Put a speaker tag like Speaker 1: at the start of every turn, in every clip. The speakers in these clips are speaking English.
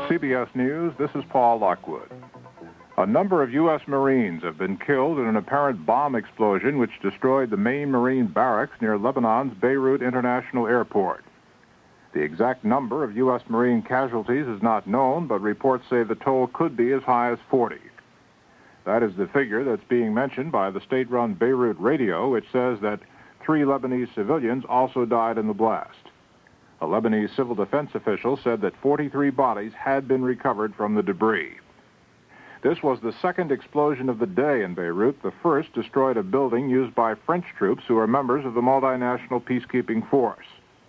Speaker 1: CBS News, this is Paul Lockwood. A number of U.S. Marines have been killed in an apparent bomb explosion which destroyed the main Marine barracks near Lebanon's Beirut International Airport. The exact number of U.S. Marine casualties is not known, but reports say the toll could be as high as 40. That is the figure that's being mentioned by the state-run Beirut radio, which says that 3 Lebanese civilians also died in the blast. A Lebanese civil defense official said that 43 bodies had been recovered from the debris. This was the second explosion of the day in Beirut. The first destroyed a building used by French troops who are members of the multinational peacekeeping force.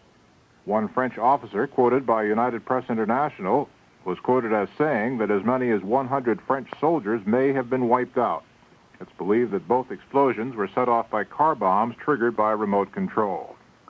Speaker 1: One French officer, quoted by United Press International, was quoted as saying that as many as 100 French soldiers may have been wiped out. It's believed that both explosions were set off by car bombs triggered by remote control.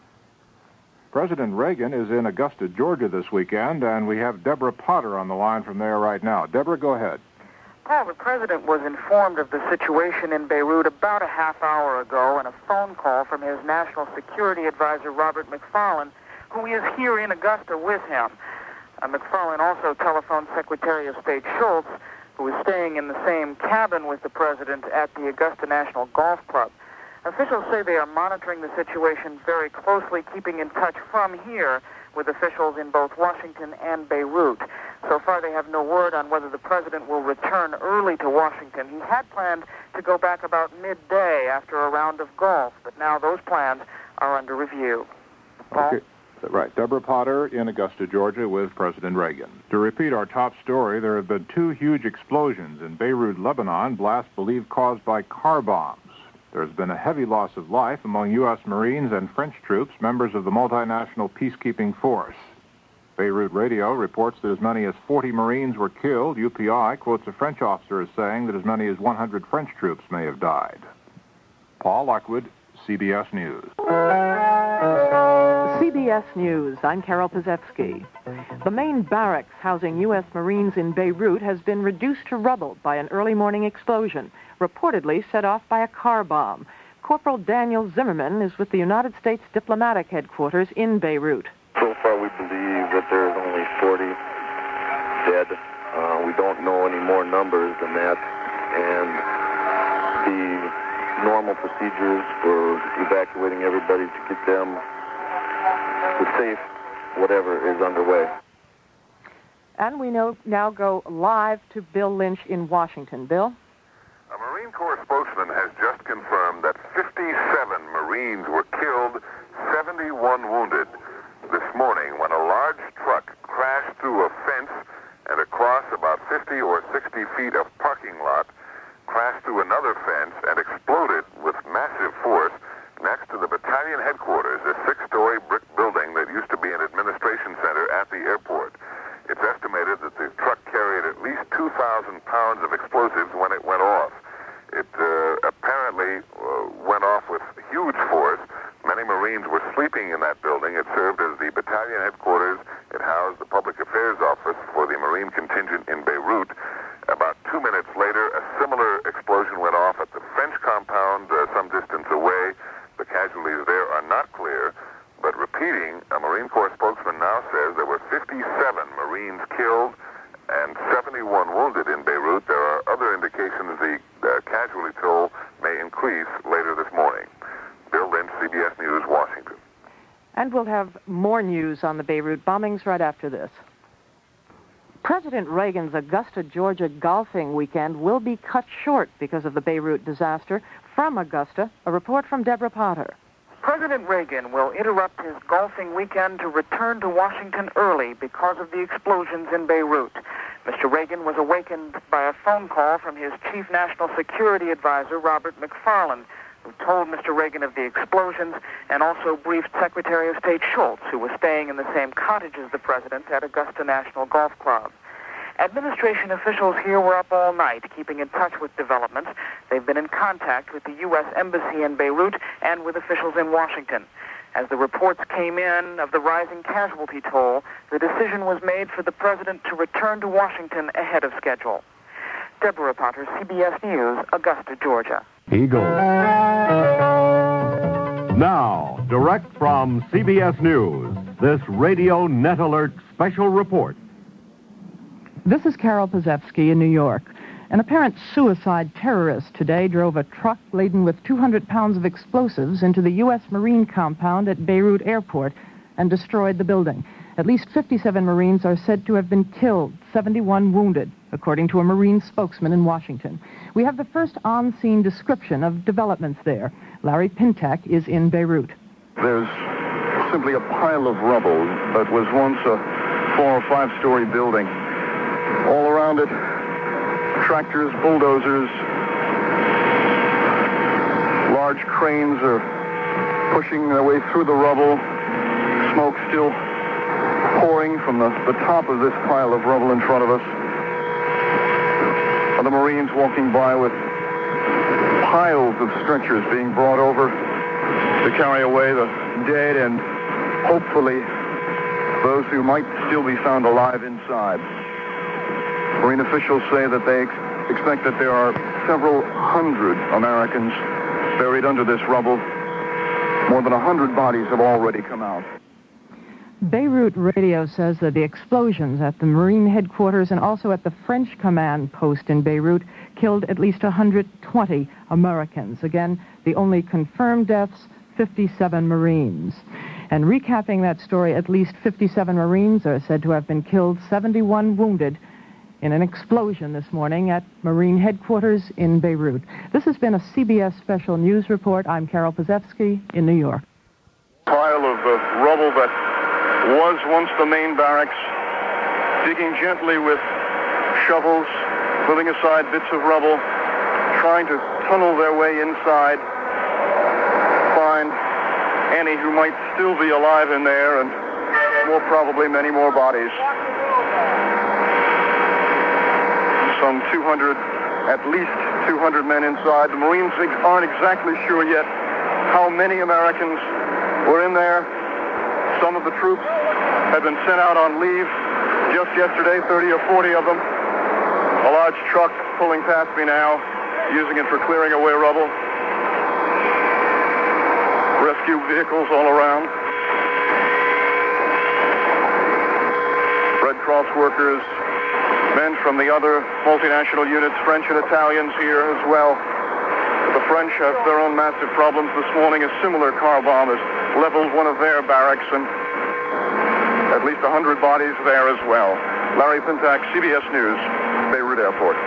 Speaker 1: President Reagan is in Augusta, Georgia this weekend, and we have Deborah Potter on the line from there right now. Deborah, go ahead.
Speaker 2: Paul, the president was informed of the situation in Beirut about a half hour ago in a phone call from his national security advisor, Robert McFarlane, who is here in Augusta with him. McFarlane also telephoned Secretary of State Schultz, who is staying in the same cabin with the president at the Augusta National Golf Club. Officials say they are monitoring the situation very closely, keeping in touch from here with officials in both Washington and Beirut. So far, they have no word on whether the president will return early to Washington. He had planned to go back about midday after a round of golf, but now those plans are under review. Paul?
Speaker 1: Okay. Right. Deborah Potter in Augusta, Georgia, with President Reagan. To repeat our top story, there have been 2 huge explosions in Beirut, Lebanon, blasts believed caused by car bombs. There has been a heavy loss of life among U.S. Marines and French troops, members of the multinational peacekeeping force. Beirut radio reports that as many as 40 Marines were killed. UPI quotes a French officer as saying that as many as 100 French troops may have died. Paul Lockwood, CBS News.
Speaker 3: CBS News, I'm Carol Pazetsky. The main barracks housing U.S. Marines in Beirut has been reduced to rubble by an early morning explosion, reportedly set off by a car bomb. Corporal Daniel Zimmerman is with the United States Diplomatic Headquarters in Beirut.
Speaker 4: So far we believe that there's only 40 dead. We don't know any more numbers than that. And the normal procedures for evacuating everybody to get them to safe, whatever, is underway.
Speaker 3: And we now go live to Bill Lynch in Washington. Bill?
Speaker 5: A Marine Corps spokesman has just confirmed that 57 Marines were killed, 71 wounded this morning when a large truck crashed through a fence and across about 50 or 60 feet of parking lot, crashed through another fence and exploded with massive force next to the battalion headquarters, a 6-story brick building that used to be an administration center at the airport. It's estimated that the truck carried at least 2,000 pounds of explosives when it went off. It apparently went off with huge force. Many Marines were sleeping in that building. It served as the battalion headquarters. It housed the public affairs office for the Marine contingent in Beirut. About 2 minutes later, a similar explosion went off at the French compound some distance away. The casualties there are not clear, but repeating, a Marine Corps spokesman now says there were 57 Marines killed and 71 wounded in Beirut. There are other indications the casualty toll may increase later this morning. Bill Lynch, CBS News, Washington.
Speaker 3: And we'll have more news on the Beirut bombings right after this. President Reagan's Augusta, Georgia golfing weekend will be cut short because of the Beirut disaster. From Augusta, a report from Deborah Potter.
Speaker 2: President Reagan will interrupt his golfing weekend to return to Washington early because of the explosions in Beirut. Mr. Reagan was awakened by a phone call from his chief national security advisor, Robert McFarlane, who told Mr. Reagan of the explosions and also briefed Secretary of State Schultz, who was staying in the same cottage as the president at Augusta National Golf Club. Administration officials here were up all night, keeping in touch with developments. They've been in contact with the U.S. Embassy in Beirut and with officials in Washington. As the reports came in of the rising casualty toll, the decision was made for the president to return to Washington ahead of schedule. Deborah Potter, CBS News, Augusta, Georgia.
Speaker 6: Eagles. Now, direct from CBS News, this Radio Net Alert special report.
Speaker 3: This is Carol Pazevsky in New York. An apparent suicide terrorist today drove a truck laden with 200 pounds of explosives into the U.S. Marine compound at Beirut Airport and destroyed the building. At least 57 Marines are said to have been killed, 71 wounded, according to a Marine spokesman in Washington. We have the first on-scene description of developments there. Larry Pintak is in Beirut.
Speaker 7: There's simply a pile of rubble that was once a 4- or 5-story building. All around it, tractors, bulldozers, large cranes are pushing their way through the rubble. Smoke still pouring from the top of this pile of rubble in front of us. The Marines walking by with piles of stretchers being brought over to carry away the dead and hopefully those who might still be found alive inside. Marine officials say that they expect that there are several hundred Americans buried under this rubble. More than 100 bodies have already come out.
Speaker 3: Beirut radio says that the explosions at the Marine headquarters and also at the French command post in Beirut killed at least 120 Americans. Again, the only confirmed deaths, 57 Marines. And recapping that story, at least 57 Marines are said to have been killed, 71 wounded in an explosion this morning at Marine headquarters in Beirut. This has been a CBS Special News Report. I'm Carol Pazevsky in New York.
Speaker 7: Pile of rubble that was once the main barracks, digging gently with shovels, moving aside bits of rubble, trying to tunnel their way inside, find any who might still be alive in there, and more probably many more bodies. Some 200, at least 200 men inside. The Marines aren't exactly sure yet how many Americans were in there. Some of the troops had been sent out on leave just yesterday, 30 or 40 of them. A large truck pulling past me now, using it for clearing away rubble. Rescue vehicles all around. Red Cross workers, men from the other multinational units, French and Italians here as well. The French have their own massive problems. This morning, a similar car bomb has leveled one of their barracks, and at least 100 bodies there as well. Larry Pintak, CBS News, Beirut Airport.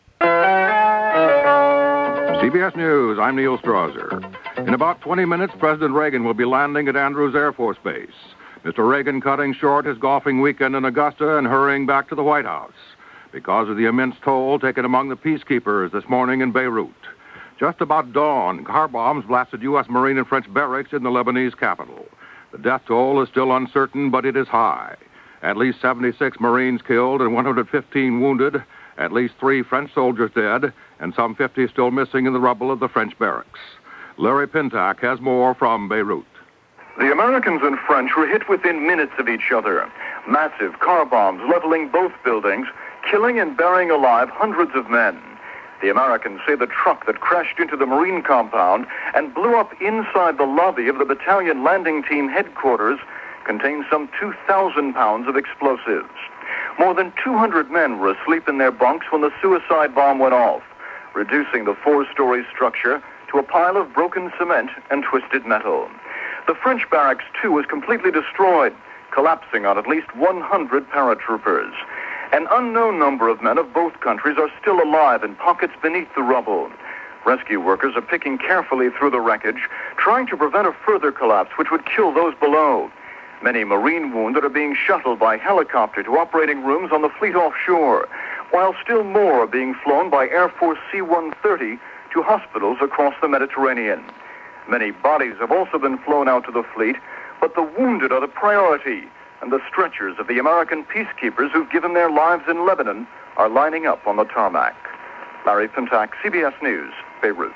Speaker 1: CBS News, I'm Neil Strasser. In about 20 minutes, President Reagan will be landing at Andrews Air Force Base. Mr. Reagan cutting short his golfing weekend in Augusta and hurrying back to the White House because of the immense toll taken among the peacekeepers this morning in Beirut. Just about dawn, car bombs blasted U.S. Marine and French barracks in the Lebanese capital. The death toll is still uncertain, but it is high. At least 76 Marines killed and 115 wounded, at least 3 French soldiers dead, and some 50 still missing in the rubble of the French barracks. Larry Pintak has more from Beirut.
Speaker 7: The Americans and French were hit within minutes of each other. Massive car bombs leveling both buildings, killing and burying alive hundreds of men. The Americans say the truck that crashed into the Marine compound and blew up inside the lobby of the battalion landing team headquarters contained some 2,000 pounds of explosives. More than 200 men were asleep in their bunks when the suicide bomb went off, reducing the 4-story structure to a pile of broken cement and twisted metal. The French barracks, too, was completely destroyed, collapsing on at least 100 paratroopers. An unknown number of men of both countries are still alive in pockets beneath the rubble. Rescue workers are picking carefully through the wreckage, trying to prevent a further collapse which would kill those below. Many Marine wounded are being shuttled by helicopter to operating rooms on the fleet offshore, while still more are being flown by Air Force C-130 to hospitals across the Mediterranean. Many bodies have also been flown out to the fleet, but the wounded are the priority, and the stretchers of the American peacekeepers who've given their lives in Lebanon are lining up on the tarmac. Larry Pintak, CBS News, Beirut.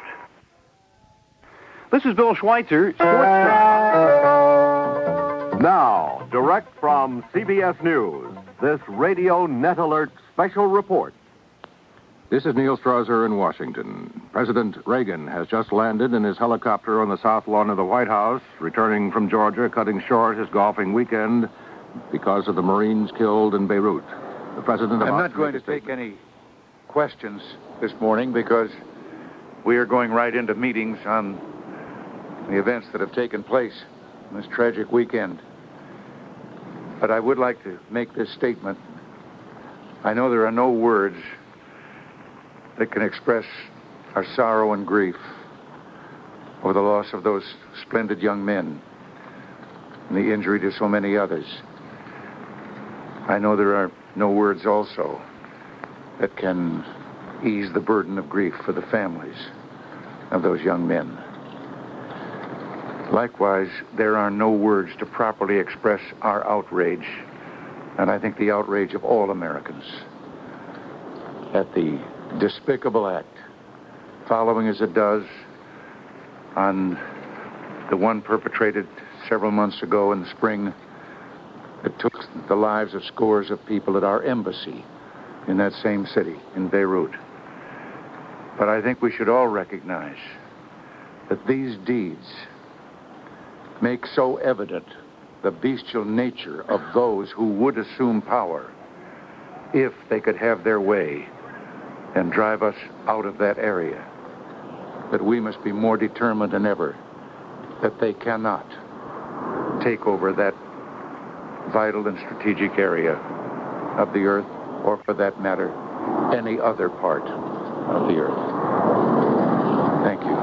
Speaker 6: This is Bill Schweitzer, Sports Time. Now, direct from CBS News, this Radio Net Alert special report.
Speaker 1: This is Neil Strasser in Washington. President Reagan has just landed in his helicopter on the south lawn of the White House, returning from Georgia, cutting short his golfing weekend because of the Marines killed in Beirut. the president of...
Speaker 8: I'm not going to take any questions this morning because we are going right into meetings on the events that have taken place in this tragic weekend. But I would like to make this statement. I know there are no words that can express our sorrow and grief over the loss of those splendid young men and the injury to so many others. I know there are no words also that can ease the burden of grief for the families of those young men. Likewise, there are no words to properly express our outrage, and I think the outrage of all Americans, at the despicable act, following as it does on the one perpetrated several months ago in the spring that took the lives of scores of people at our embassy in that same city, in Beirut. But I think we should all recognize that these deeds make so evident the bestial nature of those who would assume power if they could have their way and drive us out of that area, that we must be more determined than ever that they cannot take over that vital and strategic area of the earth, or for that matter, any other part of the earth. Thank you.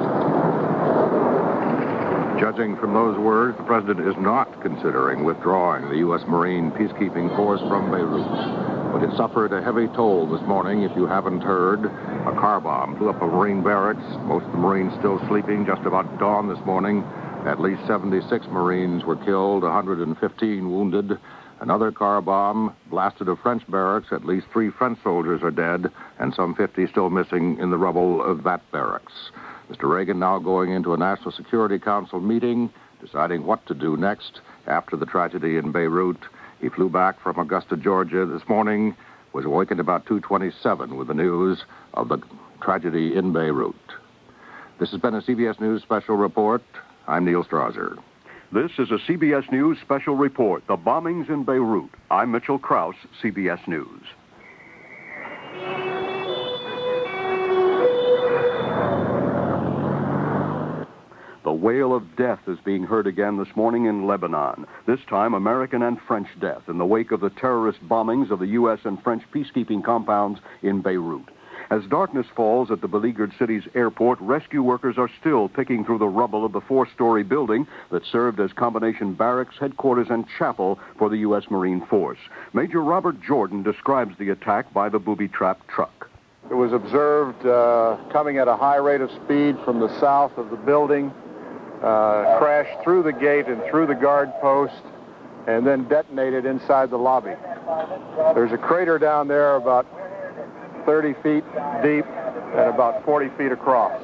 Speaker 1: Judging from those words, the president is not considering withdrawing the U.S. Marine peacekeeping force from Beirut. But it suffered a heavy toll this morning, if you haven't heard. A car bomb blew up a Marine barracks. Most of the Marines still sleeping. Just about dawn this morning, at least 76 Marines were killed, 115 wounded. Another car bomb blasted a French barracks. At least 3 French soldiers are dead, and some 50 still missing in the rubble of that barracks. Mr. Reagan now going into a National Security Council meeting, deciding what to do next after the tragedy in Beirut. He flew back from Augusta, Georgia this morning, was awakened about 2:27 with the news of the tragedy in Beirut. This has been a CBS News special report. I'm Neil Strasser.
Speaker 9: This is a CBS News special report, The Bombings in Beirut. I'm Mitchell Krause, CBS News. The wail of death is being heard again this morning in Lebanon. This time, American and French death in the wake of the terrorist bombings of the U.S. and French peacekeeping compounds in Beirut. As darkness falls at the beleaguered city's airport, rescue workers are still picking through the rubble of the 4-story building that served as combination barracks, headquarters, and chapel for the U.S. Marine Force. Major Robert Jordan describes the attack by the booby-trapped truck.
Speaker 10: It was observed coming at a high rate of speed from the south of the building, crashed through the gate and through the guard post, and then detonated inside the lobby. There's a crater down there about 30 feet deep and about 40 feet across.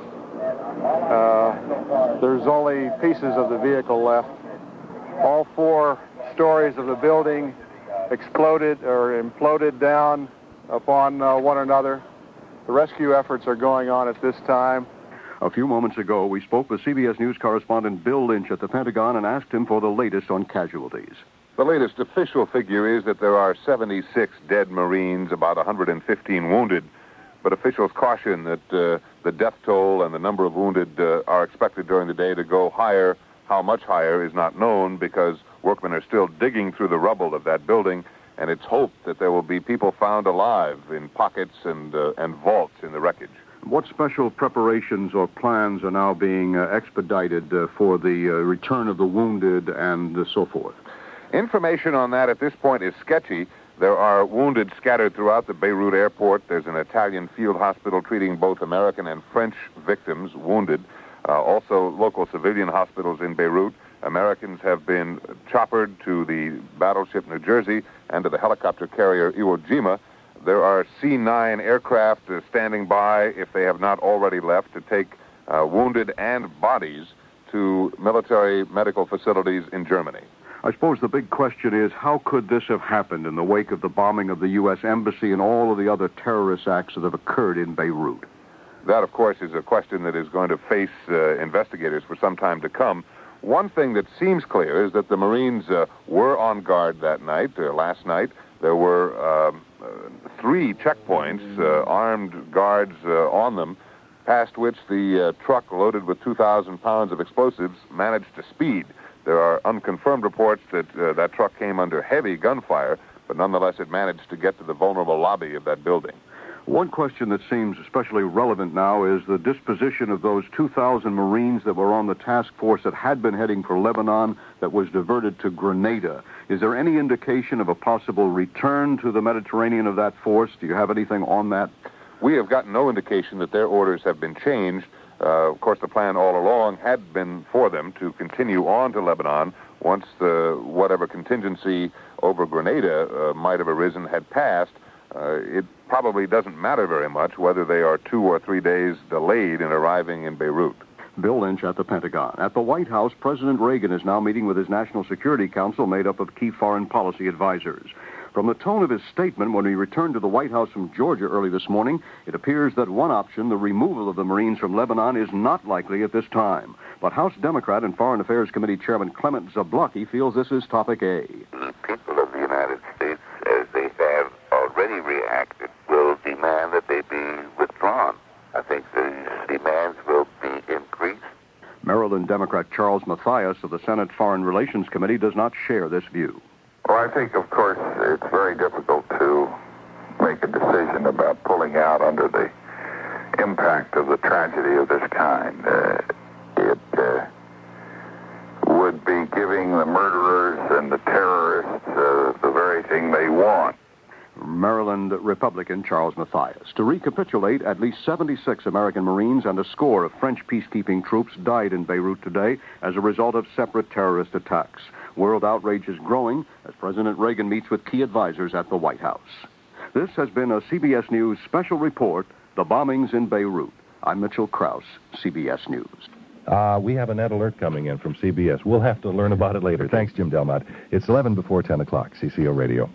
Speaker 10: There's only pieces of the vehicle left. All 4 stories of the building exploded or imploded down upon one another. The rescue efforts are going on at this time.
Speaker 9: A few moments ago, we spoke with CBS News correspondent Bill Lynch at the Pentagon and asked him for the latest on casualties.
Speaker 5: The latest official figure is that there are 76 dead Marines, about 115 wounded. But officials caution that the death toll and the number of wounded are expected during the day to go higher. How much higher is not known because workmen are still digging through the rubble of that building, and it's hoped that there will be people found alive in pockets and vaults in the wreckage.
Speaker 9: What special preparations or plans are now being expedited for the return of the wounded and so forth?
Speaker 5: Information on that at this point is sketchy. There are wounded scattered throughout the Beirut airport. There's an Italian field hospital treating both American and French victims wounded. Also, local civilian hospitals in Beirut. Americans have been choppered to the battleship New Jersey and to the helicopter carrier Iwo Jima. There are C-9 aircraft standing by, if they have not already left, to take wounded and bodies to military medical facilities in Germany.
Speaker 9: I suppose the big question is, how could this have happened in the wake of the bombing of the U.S. Embassy and all of the other terrorist acts that have occurred in Beirut?
Speaker 5: That, of course, is a question that is going to face investigators for some time to come. One thing that seems clear is that the Marines were on guard that night, last night. There were 3 checkpoints, armed guards on them, past which the truck loaded with 2,000 pounds of explosives managed to speed. There are unconfirmed reports that that truck came under heavy gunfire, but nonetheless it managed to get to the vulnerable lobby of that building.
Speaker 9: One question that seems especially relevant now is the disposition of those 2,000 Marines that were on the task force that had been heading for Lebanon that was diverted to Grenada. Is there any indication of a possible return to the Mediterranean of that force? Do you have anything on that?
Speaker 5: We have gotten no indication that their orders have been changed. Of course, the plan all along had been for them to continue on to Lebanon once whatever contingency over Grenada might have arisen had passed. It probably doesn't matter very much whether they are 2 or 3 days delayed in arriving in Beirut.
Speaker 9: Bill Lynch at the Pentagon. At the White House, President Reagan is now meeting with his National Security Council made up of key foreign policy advisors. From the tone of his statement when he returned to the White House from Georgia early this morning, it appears that one option, the removal of the Marines from Lebanon, is not likely at this time. But House Democrat and Foreign Affairs Committee Chairman Clement Zablocki feels this is topic A.
Speaker 11: The people of the United States, as they have already reacted, will demand that they be withdrawn. I think the demands will be increased.
Speaker 9: Maryland Democrat Charles Mathias of the Senate Foreign Relations Committee does not share this view.
Speaker 12: Well, I think, of course, it's very difficult to make a decision about pulling out under the impact of the tragedy of this kind. It would be giving the murderers and the terrorists the very thing they want.
Speaker 9: Maryland Republican Charles Mathias. To recapitulate, at least 76 American Marines and a score of French peacekeeping troops died in Beirut today as a result of separate terrorist attacks. World outrage is growing as President Reagan meets with key advisors at the White House. This has been a CBS News special report, The Bombings in Beirut. I'm Mitchell Krause, CBS News.
Speaker 13: We have a net alert coming in from CBS. We'll have to learn about it later. Thanks, Jim Delmont. It's 11 before 10 o'clock, CCO Radio.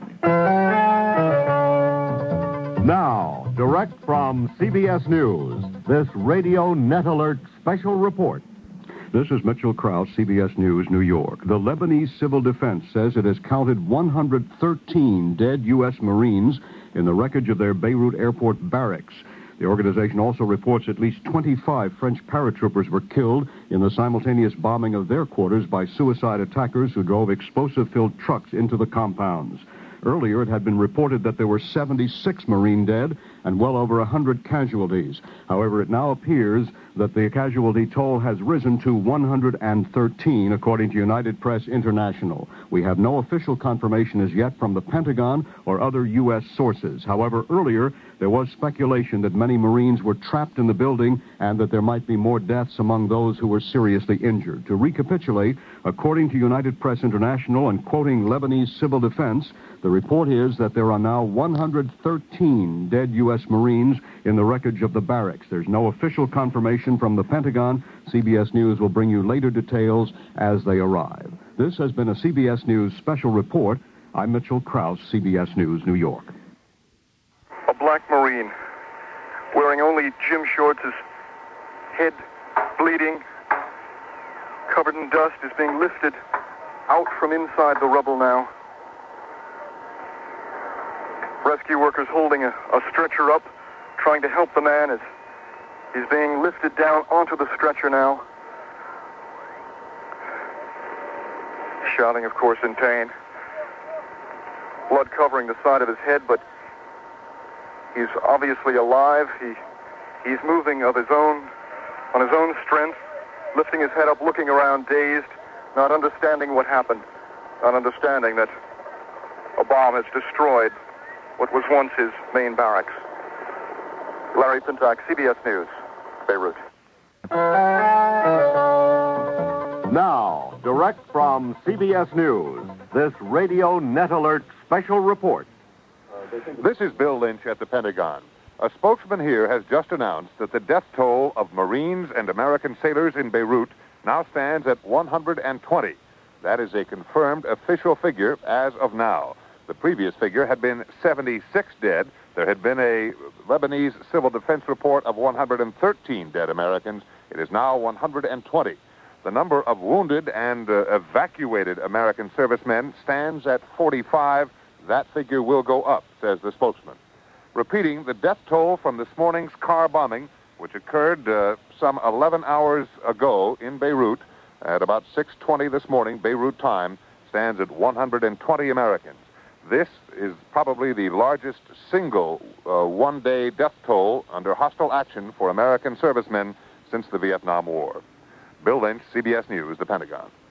Speaker 6: Now, direct from CBS News, this Radio Net Alert special report.
Speaker 9: This is Mitchell Krause, CBS News, New York. The Lebanese Civil Defense says it has counted 113 dead U.S. Marines in the wreckage of their Beirut airport barracks. The organization also reports at least 25 French paratroopers were killed in the simultaneous bombing of their quarters by suicide attackers who drove explosive-filled trucks into the compounds. Earlier, it had been reported that there were 76 Marine dead and well over 100 casualties. However, it now appears that the casualty toll has risen to 113, according to United Press International. We have no official confirmation as yet from the Pentagon or other U.S. sources. However, earlier, there was speculation that many Marines were trapped in the building and that there might be more deaths among those who were seriously injured. To recapitulate, according to United Press International and quoting Lebanese Civil Defense, the report is that there are now 113 dead U.S. Marines in the wreckage of the barracks. There's no official confirmation from the Pentagon. CBS News will bring you later details as they arrive. This has been a CBS News special report. I'm Mitchell Krause, CBS News, New York.
Speaker 7: A black Marine wearing only gym shorts, his head bleeding, covered in dust, is being lifted out from inside the rubble now. Rescue workers holding a stretcher up, trying to help the man as he's being lifted down onto the stretcher now. Shouting, of course, in pain. Blood covering the side of his head, but he's obviously alive. He's moving on his own strength, lifting his head up, looking around, dazed, not understanding what happened, not understanding that a bomb has destroyed what was once his main barracks. Larry Pintock, CBS News, Beirut.
Speaker 6: Now, direct from CBS News, this Radio Net Alert special report.
Speaker 5: This is Bill Lynch at the Pentagon. A spokesman here has just announced that the death toll of Marines and American sailors in Beirut now stands at 120. That is a confirmed official figure as of now. The previous figure had been 76 dead. There had been a Lebanese civil defense report of 113 dead Americans. It is now 120.
Speaker 14: The number of wounded and evacuated American servicemen stands at 45. That figure will go up, says the spokesman. Repeating, the death toll from this morning's car bombing, which occurred some 11 hours ago in Beirut at about 6:20 this morning, Beirut time, stands at 120 Americans. This is probably the largest single one-day death toll under hostile action for American servicemen since the Vietnam War. Bill Lynch, CBS News, the Pentagon.